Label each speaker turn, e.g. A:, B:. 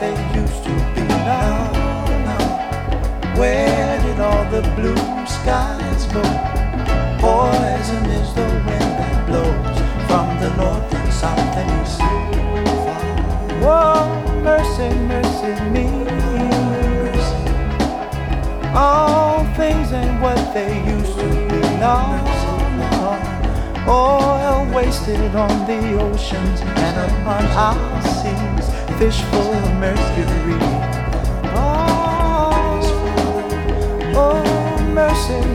A: they used to be. Now, where did all the blue skies go? Poison is the wind that blows from the north and south and east. Oh, mercy, mercy me. All things ain't what they used to be. No, no. Oil wasted on the oceans and upon our seas, fish full of mercury. Oh, mercy,